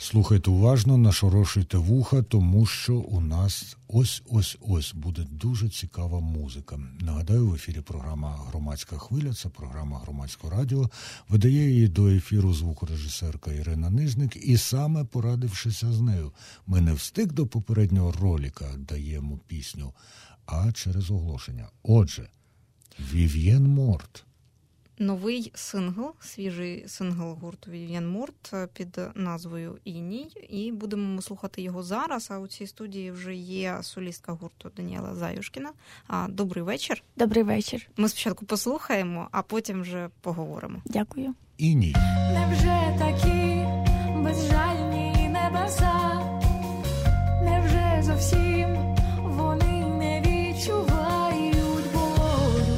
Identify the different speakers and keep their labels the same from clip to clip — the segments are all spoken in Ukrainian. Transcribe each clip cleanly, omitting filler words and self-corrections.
Speaker 1: Слухайте уважно, нашорошуйте вуха, тому що у нас ось буде дуже цікава музика. Нагадаю, в ефірі програма «Громадська хвиля», це програма Громадського радіо. Видає її до ефіру звукорежисерка Ірина Нижник, і саме порадившися з нею, ми не встиг до попереднього ролика даємо пісню, а через оголошення. Отже, Вів'єн Морт.
Speaker 2: Новий сингл, свіжий сингл гурту Вів'єн Морт під назвою «Іній». І будемо ми слухати його зараз, а у цій студії вже є солістка гурту Даніела Заюшкіна. Добрий вечір.
Speaker 3: Добрий вечір.
Speaker 2: Ми спочатку послухаємо, а потім вже поговоримо.
Speaker 3: Дякую.
Speaker 1: «Іній».
Speaker 4: Невже такі безжальні небеса? Невже зовсім вони не відчувають болю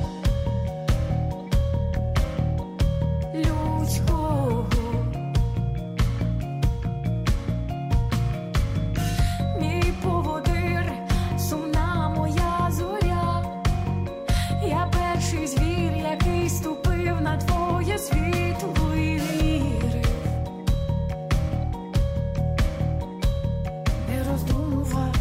Speaker 4: людського? Мій поводир, сумна моя зоря, я перший звір, який ступив на твоє світло і вірив, не роздумував.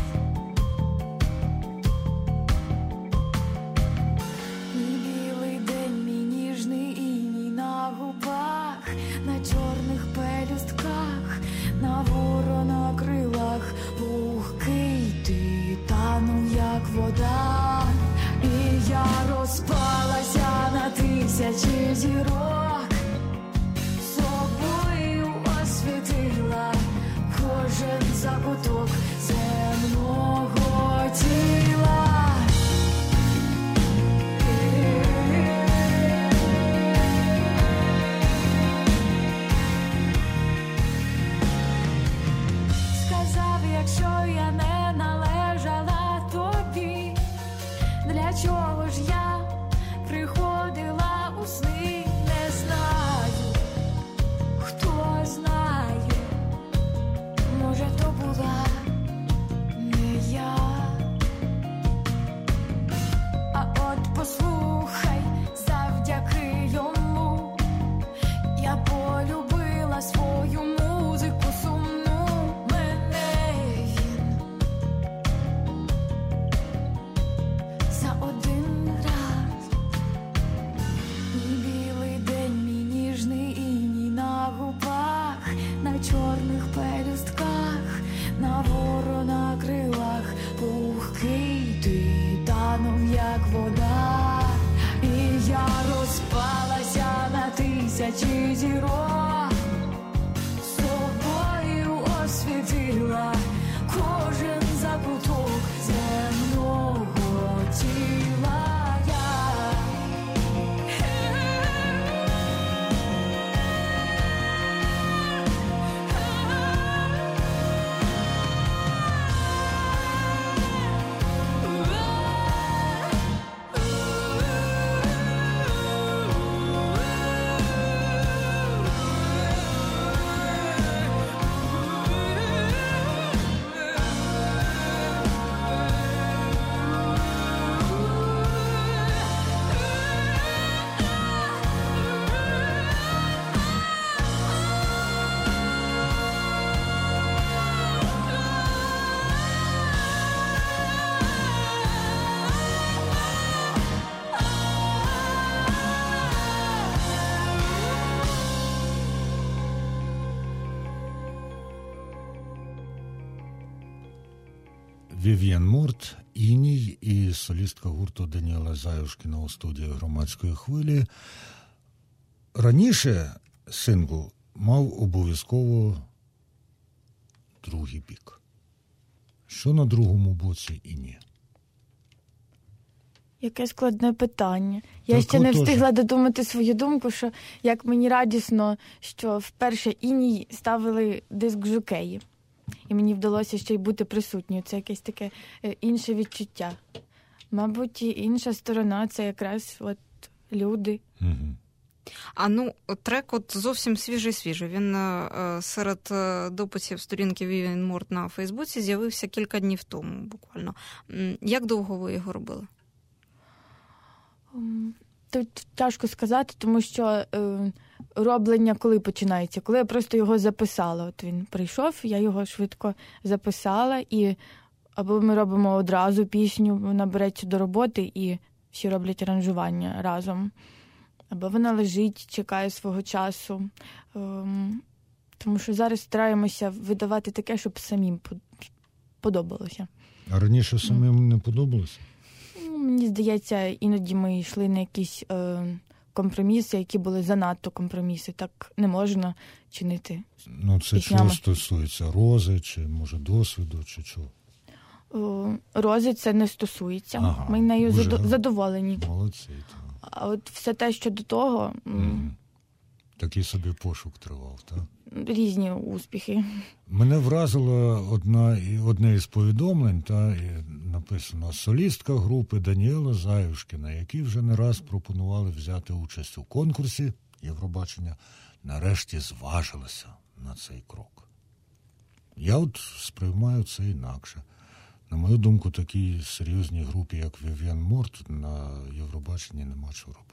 Speaker 4: Мій білий день, мій ніжний іній на губах, на чорних пелюстках, на ворона крилах, пухкий ти танув, як вода, і я розпалася на тисячі зірок, собою освітила кожен закуток земного тіла. Сказав, якщо я не належала тобі, для чого ж я приходила у сни? Не знаю, хто знає, може то була не я. А от послухай, завдяки йому я полюбила свою музику сумну. Мене він за один раз. Мій білий день, мій ніжний іній на губах, на чорних пелюстках, на ворона крилах, пухкий ти танув, як вода, і я розпалася на тисячі зірок, собою освітила кожен закуток земного тіла.
Speaker 1: Вів'єн Морт, «Іній» і солістка гурту Даніела Заюшкіна у студії Громадської хвилі. Раніше сингл мав обов'язково другий бік. Що на другому боці «Іній»?
Speaker 3: Яке складне питання. Я
Speaker 1: Так,
Speaker 3: ще не
Speaker 1: отож.
Speaker 3: встигла додумати свою думку, що як мені радісно, що вперше «Іній» ставили диск жокеї. І мені вдалося ще й бути присутньою. Це якесь таке інше відчуття. Мабуть, і інша сторона – це якраз от люди.
Speaker 1: Угу.
Speaker 2: Трек от зовсім свіжий. Він серед дописів сторінки Вів'єн Морт на Фейсбуці з'явився кілька днів тому буквально. Як довго ви його робили?
Speaker 3: Тут тяжко сказати, тому що роблення коли починається? Коли я просто його записала. От він прийшов, я його швидко записала, і або ми робимо одразу пісню, вона береться до роботи, і всі роблять аранжування разом. Або вона лежить, чекає свого часу. Тому що зараз стараємося видавати таке, щоб самим подобалося.
Speaker 1: А раніше самим не подобалося?
Speaker 3: Мені здається, іноді ми йшли на якісь компроміси, які були занадто компроміси. Так не можна чинити.
Speaker 1: Ну, це
Speaker 3: піснями.
Speaker 1: чого стосується? Рози, чи, може, досвіду, чи чого?
Speaker 3: Рози це не стосується.
Speaker 1: Ага,
Speaker 3: ми нею
Speaker 1: вже
Speaker 3: задоволені.
Speaker 1: Молодці.
Speaker 3: А от все те, що до того...
Speaker 1: Такий собі пошук тривав, так?
Speaker 3: Різні успіхи.
Speaker 1: Мене вразило одне із повідомлень, написано «Солістка групи Даніела Заюшкіна, які вже не раз пропонували взяти участь у конкурсі Євробачення, нарешті зважилася на цей крок». Я от сприймаю це інакше. На мою думку, такій серйозній групі, як Вів'ян Морт, на Євробаченні нема чого робити.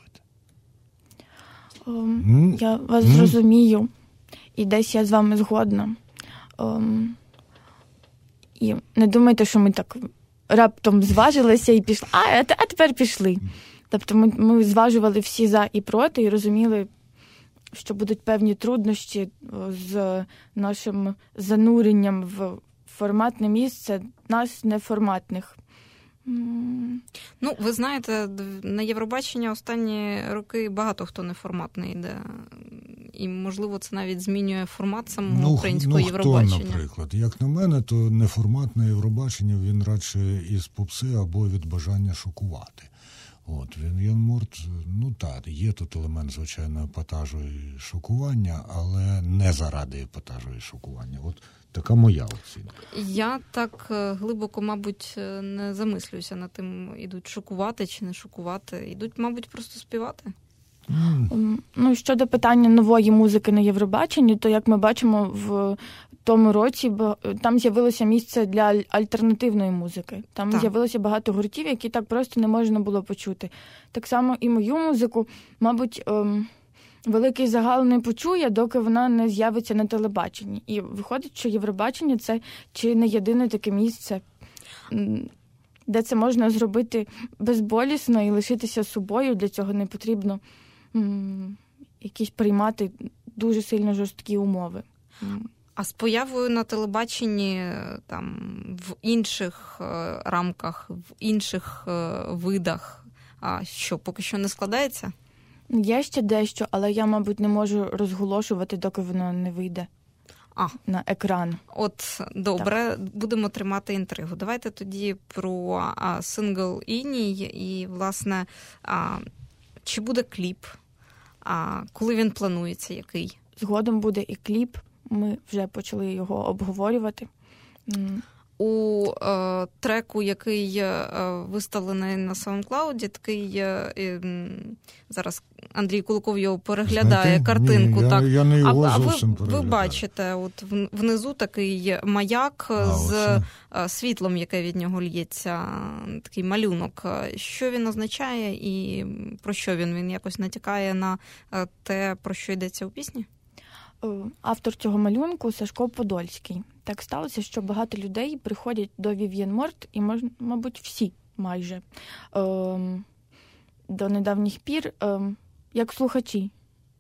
Speaker 3: Я вас зрозумію. І десь я з вами згодна. І не думайте, що ми так раптом зважилися і пішли. А тепер пішли. Тобто ми зважували всі за і проти і розуміли, що будуть певні труднощі з нашим зануренням в форматне місце нас неформатних.
Speaker 2: Ну, ви знаєте, на Євробачення останні роки багато хто неформатний йде. І, можливо, це навіть змінює формат самого українського Євробачення.
Speaker 1: Хто, наприклад? Як на мене, то неформатне Євробачення, він радше із попси або від бажання шокувати. От, Вів'ян Морт, є тут елемент, звичайно, епатажу і шокування, але не заради епатажу і шокування. От така моя оцінка.
Speaker 2: Я так глибоко, мабуть, не замислююся над тим, ідуть шокувати чи не шокувати. Ідуть, мабуть, просто співати.
Speaker 3: Щодо питання нової музики на Євробаченні, то, як ми бачимо, в тому році там з'явилося місце для альтернативної музики. Там з'явилося багато гуртів, які так просто не можна було почути. Так само і мою музику, мабуть, великий загал не почує, доки вона не з'явиться на телебаченні. І виходить, що Євробачення – це чи не єдине таке місце, де це можна зробити безболісно і лишитися собою. Для цього не потрібно якісь приймати дуже сильно жорсткі умови.
Speaker 2: А з появою на телебаченні в інших рамках, в інших видах, поки що не складається?
Speaker 3: Є ще дещо, але я, мабуть, не можу розголошувати, доки воно не вийде на екран.
Speaker 2: От, добре, будемо тримати інтригу. Давайте тоді про сингл «Іній» і, власне, чи буде кліп, коли він планується, який?
Speaker 3: Згодом буде і кліп, ми вже почали його обговорювати.
Speaker 2: У треку, який виставлений на SoundCloud, такий, зараз Андрій Куликов його переглядає, картинку.
Speaker 1: Я не його зовсім переглядаю.
Speaker 2: Ви бачите, от внизу такий маяк з світлом, яке від нього лється, такий малюнок. Що він означає і про що він? Він якось натякає на те, про що йдеться у пісні?
Speaker 3: Автор цього малюнку Сашко Подольський. Так сталося, що багато людей приходять до Вів'ян Морт, і, мабуть, всі майже до недавніх пір, як слухачі.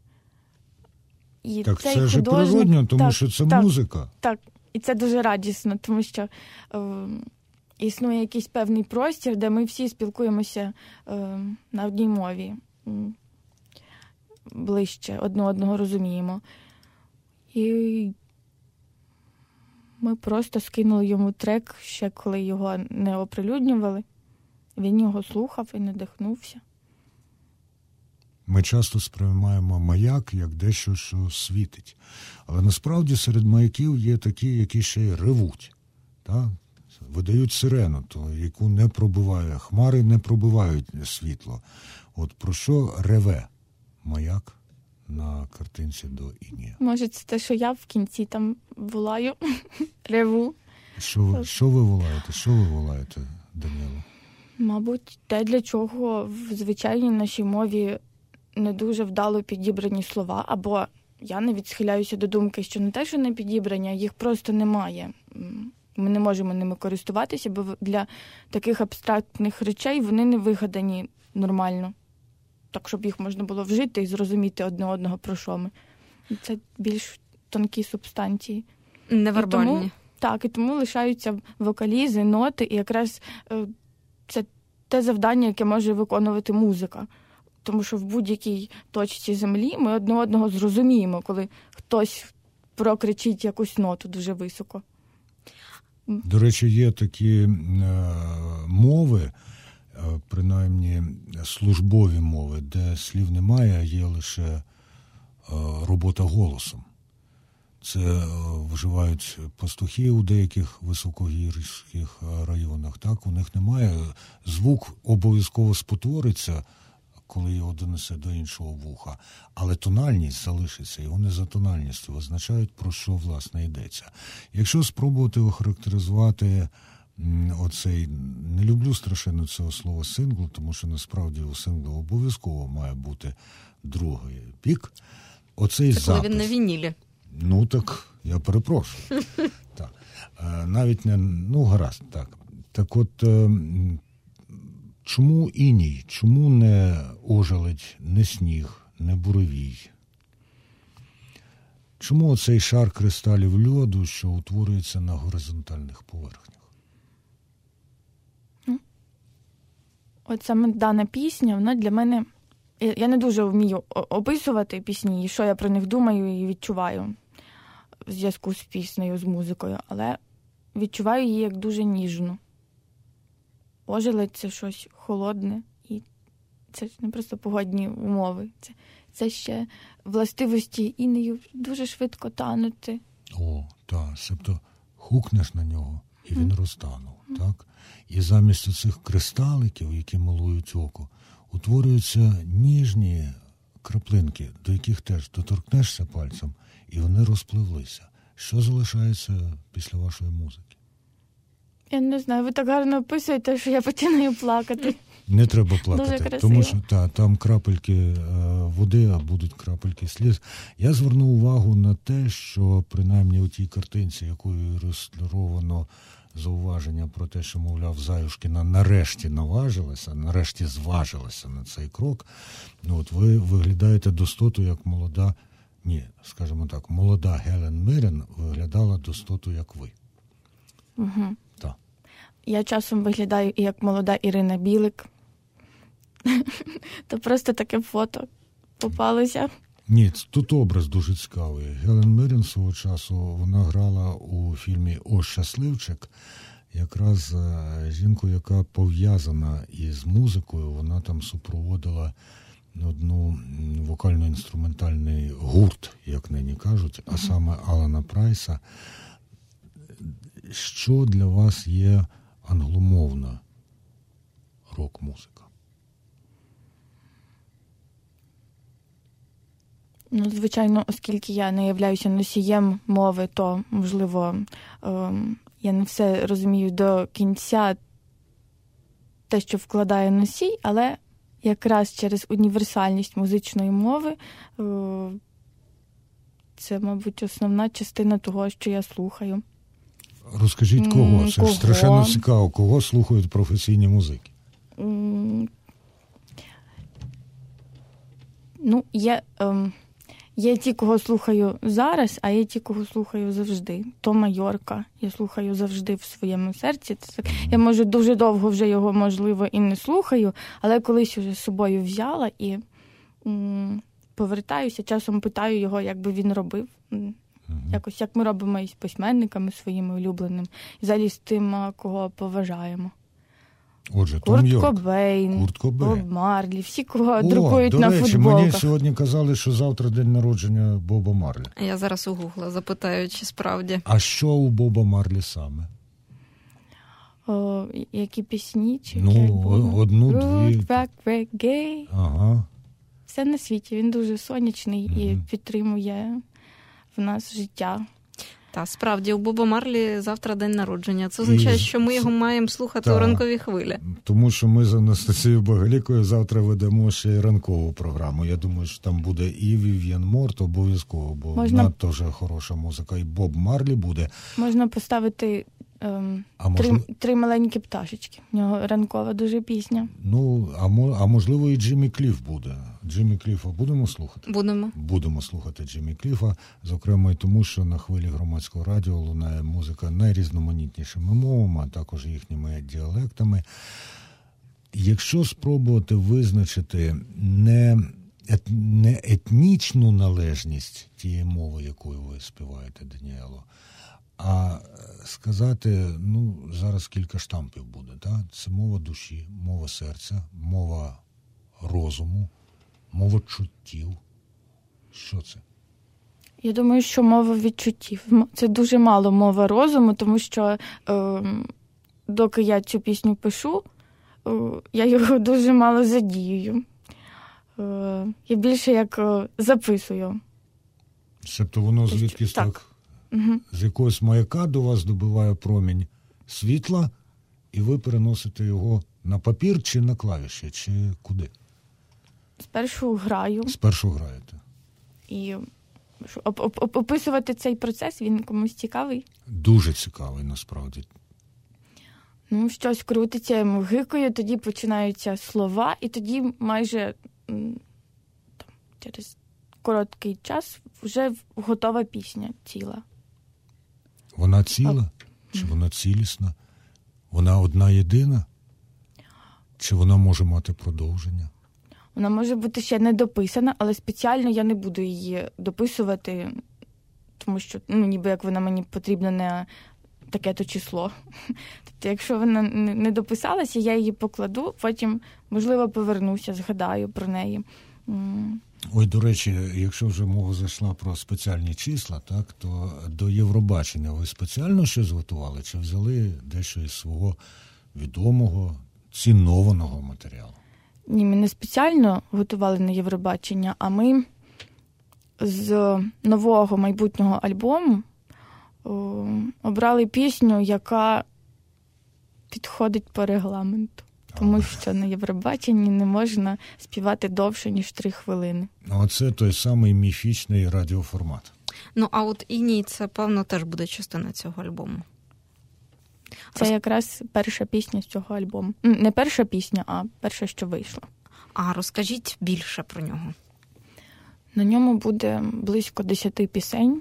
Speaker 3: І
Speaker 1: так це ж природньо, тому що це музика.
Speaker 3: Так, і це дуже радісно, тому що існує якийсь певний простір, де ми всі спілкуємося на одній мові. Ближче одного розуміємо. І ми просто скинули йому трек, ще коли його не оприлюднювали. Він його слухав і надихнувся.
Speaker 1: Ми часто сприймаємо маяк як дещо, що світить. Але насправді серед маяків є такі, які ще й ревуть. Так? Видають сирену, яку не пробиває. Хмари не пробивають світло. От про що реве маяк на картинці до «Інія»?
Speaker 3: Може, це те, що я в кінці там волаю, реву.
Speaker 1: Що ви волаєте? Що ви волаєте, Даніло?
Speaker 3: Мабуть, те, для чого в звичайній нашій мові не дуже вдало підібрані слова, або я навіть схиляюся до думки, що не те, що не підібрані, а їх просто немає. Ми не можемо ними користуватися, бо для таких абстрактних речей вони не вигадані нормально. Так, щоб їх можна було вжити і зрозуміти одне одного, про що ми. Це більш тонкі субстанції.
Speaker 2: Невербальні.
Speaker 3: І тому лишаються вокалізи, ноти, і якраз це те завдання, яке може виконувати музика. Тому що в будь-якій точці землі ми одне одного зрозуміємо, коли хтось прокричить якусь ноту дуже високо.
Speaker 1: До речі, є такі мови, принаймні службові мови, де слів немає, а є лише робота голосом. Це вживають пастухи у деяких високогірських районах. Так, у них немає. Звук обов'язково спотвориться, коли його донесе до іншого вуха, але тональність залишиться, і вони за тональністю означають, про що, власне, йдеться. Якщо спробувати охарактеризувати оцей, не люблю страшенно цього слова сингл, тому що насправді у синглу обов'язково має бути другий пік. Оцей
Speaker 2: це коли
Speaker 1: запис.
Speaker 2: він на вінілі.
Speaker 1: Ну так, я перепрошую. Так. Навіть не, гаразд, так. Так от, чому іній, чому не ожеледь, не сніг, не буревій? Чому оцей шар кристалів льоду, що утворюється на горизонтальних поверхнях?
Speaker 3: От саме дана пісня, вона для мене... Я не дуже вмію описувати пісні, і що я про них думаю і відчуваю в зв'язку з піснею, з музикою, але відчуваю її як дуже ніжну. Ожеледь – це щось холодне, і це не просто погодні умови. Це ще властивості інею дуже швидко танути.
Speaker 1: О, так, себто хукнеш на нього, і він розтанув, так? І замість цих кристаликів, які милують око, утворюються ніжні краплинки, до яких теж доторкнешся пальцем, і вони розпливлися. Що залишається після вашої музики?
Speaker 3: Я не знаю, ви так гарно описуєте, що я починаю плакати.
Speaker 1: Не треба плакати,
Speaker 3: дуже красиво.
Speaker 1: Тому що там крапельки води, а будуть крапельки сліз. Я звернув увагу на те, що принаймні у тій картинці, якою ілюстровано зауваження про те, що, мовляв, Заюшкіна нарешті наважилася, нарешті зважилася на цей крок. От ви виглядаєте достоту як молода, скажімо так, молода Гелен Мирен виглядала достоту як ви.
Speaker 3: Угу.
Speaker 1: Так.
Speaker 3: Я часом виглядаю і як молода Ірина Білик. То просто таке фото попалося.
Speaker 1: Ні, тут образ дуже цікавий. Гелен Мирен свого часу, вона грала у фільмі «О, щасливчик», якраз жінку, яка пов'язана із музикою, вона там супроводила одну вокально-інструментальний гурт, як нині кажуть, а саме Алана Прайса. Що для вас є англомовна рок-музика?
Speaker 3: Звичайно, оскільки я не являюся носієм мови, то, можливо, я не все розумію до кінця те, що вкладає носій, але якраз через універсальність музичної мови це, мабуть, основна частина того, що я слухаю.
Speaker 1: Розкажіть, кого? Це ж страшенно цікаво. Кого слухають професійні музики?
Speaker 3: Є ті, кого слухаю зараз, а є ті, кого слухаю завжди. Тома Йорка я слухаю завжди в своєму серці. Я, може, дуже довго вже його, можливо, і не слухаю, але колись вже з собою взяла і повертаюся, часом питаю його, як би він робив. Якось, як ми робимо із письменниками своїми улюбленими. І взагалі з тим, кого поважаємо.
Speaker 1: Отже,
Speaker 3: Курт Кобейн, Боб Марлі, всі, кого друкують на футболках.
Speaker 1: До речі, мені сьогодні казали, що завтра день народження Боба Марлі.
Speaker 2: Я зараз у Гугла запитаю, чи справді.
Speaker 1: А що у Боба Марлі саме?
Speaker 3: Які пісні? Чи
Speaker 1: одну-дві.
Speaker 3: Регgae.
Speaker 1: Ага.
Speaker 3: Все на світі. Він дуже сонячний і підтримує в нас життя.
Speaker 2: Та, справді, у Боба Марлі завтра день народження. Це означає, що ми його маємо слухати у ранковій хвилі.
Speaker 1: Тому що ми з Анастасією Багалікою завтра ведемо ще й ранкову програму. Я думаю, що там буде і Вів'ян Морт обов'язково, бо надто вже хороша музика. І Боб Марлі буде.
Speaker 3: Можна поставити три маленькі пташечки. У нього ранкова дуже пісня.
Speaker 1: Ну, а можливо і Джиммі Кліф буде. Джиммі Кліфа будемо слухати? Будемо слухати Джиммі Кліфа, зокрема і тому, що на хвилі Громадського радіо лунає музика найрізноманітнішими мовами, а також їхніми діалектами. Якщо спробувати визначити не етнічну належність тієї мови, якою ви співаєте, Даніело, а сказати, зараз кілька штампів буде, так? Це мова душі, мова серця, мова розуму, мова чуттів. Що це?
Speaker 3: Я думаю, що мова відчуттів. Це дуже мало мова розуму, тому що доки я цю пісню пишу, я його дуже мало задіюю. Я більше як записую.
Speaker 1: Тобто воно звідкись так? Угу. З якогось маяка до вас добиває промінь світла, і ви переносите його на папір чи на клавіші, чи куди?
Speaker 3: Спершу граю.
Speaker 1: Спершу граєте.
Speaker 3: І описувати цей процес, він комусь цікавий?
Speaker 1: Дуже цікавий, насправді.
Speaker 3: Щось крутиться, я гикаю, тоді починаються слова, і тоді майже через короткий час вже готова пісня ціла.
Speaker 1: Вона ціла? Чи вона цілісна? Вона одна єдина? Чи вона може мати продовження?
Speaker 3: Вона може бути ще не дописана, але спеціально я не буду її дописувати, тому що, ніби як вона мені потрібна на таке-то число. Тобто, якщо вона не дописалася, я її покладу, потім, можливо, повернуся, згадаю про неї.
Speaker 1: Ой, до речі, якщо вже мова зайшла про спеціальні числа, так, то до Євробачення ви спеціально щось готували? Чи взяли дещо із свого відомого, цінованого матеріалу?
Speaker 3: Ні, ми не спеціально готували на Євробачення, а ми з нового майбутнього альбому обрали пісню, яка підходить по регламенту. Тому що на Євробаченні не можна співати довше, ніж 3 хвилини.
Speaker 1: Оце той самий міфічний радіоформат.
Speaker 2: А от «Іній» – це, певно, теж буде частина цього альбому.
Speaker 3: Це якраз перша пісня з цього альбому. Не перша пісня, а перша, що вийшла.
Speaker 2: А розкажіть більше про нього.
Speaker 3: На ньому буде близько 10 пісень.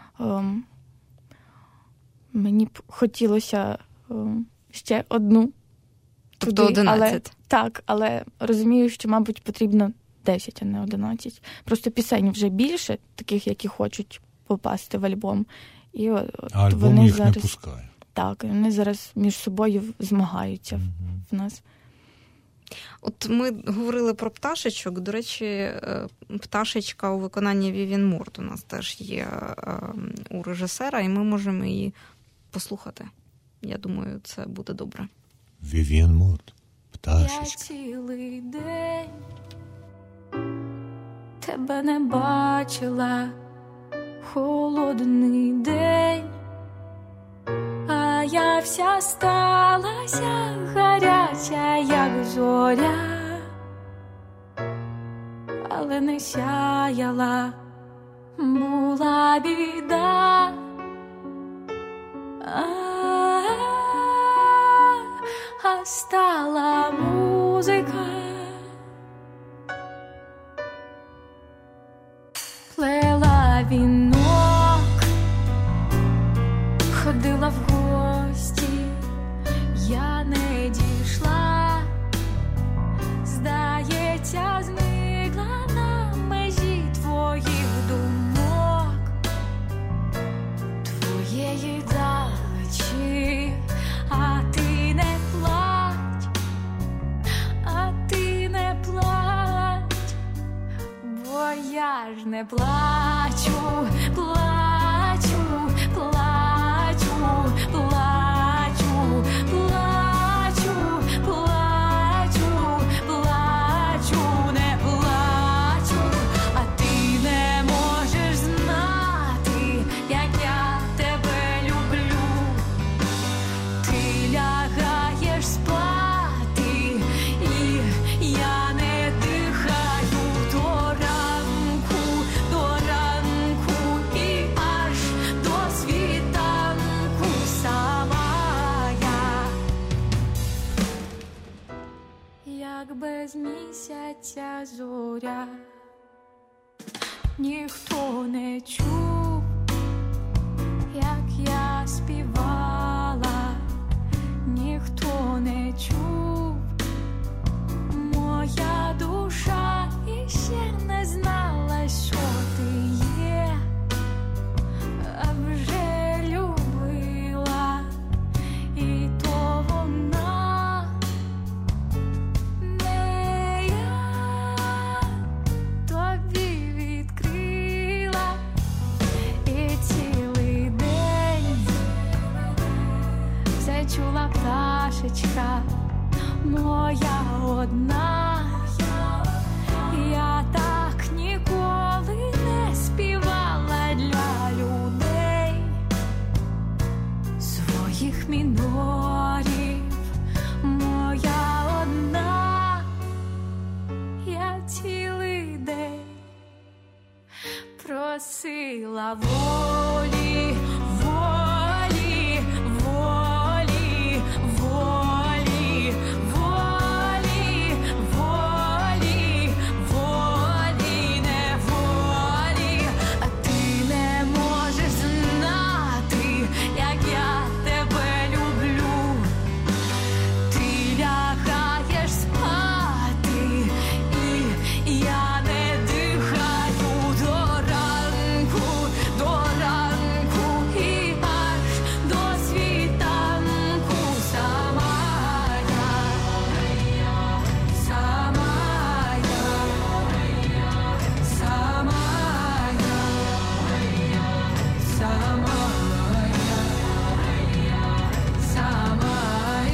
Speaker 3: Мені б хотілося ще одну.
Speaker 2: Тобто 11?
Speaker 3: Але розумію, що, мабуть, потрібно 10, а не 11. Просто пісень вже більше, таких, які хочуть попасти в альбом. І
Speaker 1: а альбом
Speaker 3: вони
Speaker 1: їх
Speaker 3: зараз
Speaker 1: не пускає.
Speaker 3: Так, вони зараз між собою змагаються в нас.
Speaker 2: От ми говорили про пташечок. До речі, пташечка у виконанні Вів'ян Морт у нас теж є у режисера, і ми можемо її послухати. Я думаю, це буде добре.
Speaker 1: Вів'ян Морт, пташечка.
Speaker 4: Я цілий день тебе не бачила, холодний день, а я вся сталася гаряча, як зоря, але не сяяла, була біда. А стала музика, плела вінок, ходила в гості, я не дійшла, здається, зникла на межі твоїх думок, твоєї далечі, а ти не плач, бо я ж не плачу, плачу, плачу, плачу, плачу, плачу, плачу, не плачу, а ти не можеш знати, як я тебе без місяця зоря, ніхто не чув, як я співала, ніхто не чув, моя душа іще не знала, що ти є, а вже любила, і то вона, не я, тобі відкрила, і цілий день все чула пташечка моя одна. Я так ніколи не співала для людей своїх мінорів, моя одна. Я цілий день просила волі, волі, волі, волі, волі, волі, волі, неволі. А ти не можеш знати, як я тебе люблю. Ти лягаєш спати, і я не дихаю до ранку, і аж до світанку. Сама я, сама я, сама я, сама я, сама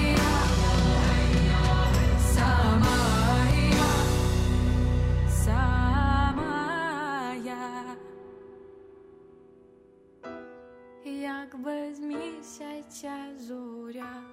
Speaker 4: я, як без місяця зоря.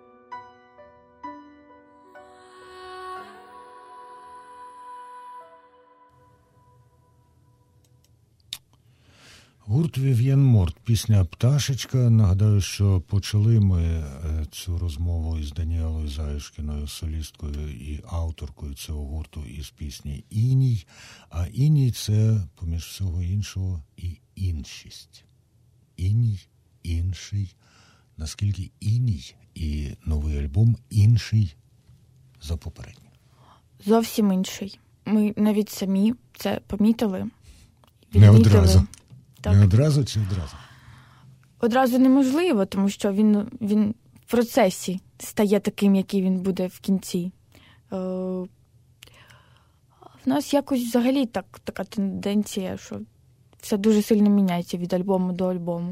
Speaker 1: Гурт «Вів'ян Морт», пісня «Пташечка». Нагадаю, що почали ми цю розмову із Даніелою Заюшкіною, солісткою і авторкою цього гурту, із пісні «Іній». А «Іній» – це, поміж всього іншого, і іншість. Іній, інший. Наскільки «Іній» і новий альбом інший за попередній?
Speaker 3: Зовсім інший. Ми навіть самі це помітили.
Speaker 1: Не одразу.
Speaker 3: Так.
Speaker 1: Не одразу чи одразу?
Speaker 3: Одразу неможливо, тому що він в процесі стає таким, який він буде в кінці. В нас якось взагалі така тенденція, що все дуже сильно міняється від альбому до альбому.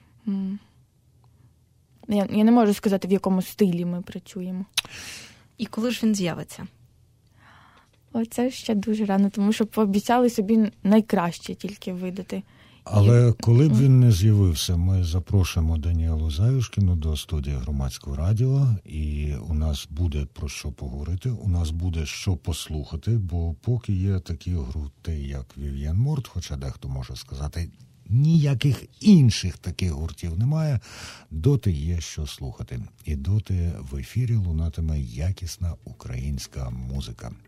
Speaker 3: Я не можу сказати, в якому стилі ми працюємо.
Speaker 2: І коли ж він з'явиться?
Speaker 3: Оце ще дуже рано, тому що пообіцяли собі найкраще тільки видати.
Speaker 1: Але коли б він не з'явився, ми запрошуємо Даніелу Заюшкіну до студії Громадського радіо, і у нас буде про що поговорити, у нас буде що послухати, бо поки є такі гурти, як «Вів'ян Морт», хоча дехто може сказати, ніяких інших таких гуртів немає, доти є що слухати. І доти в ефірі лунатиме якісна українська музика.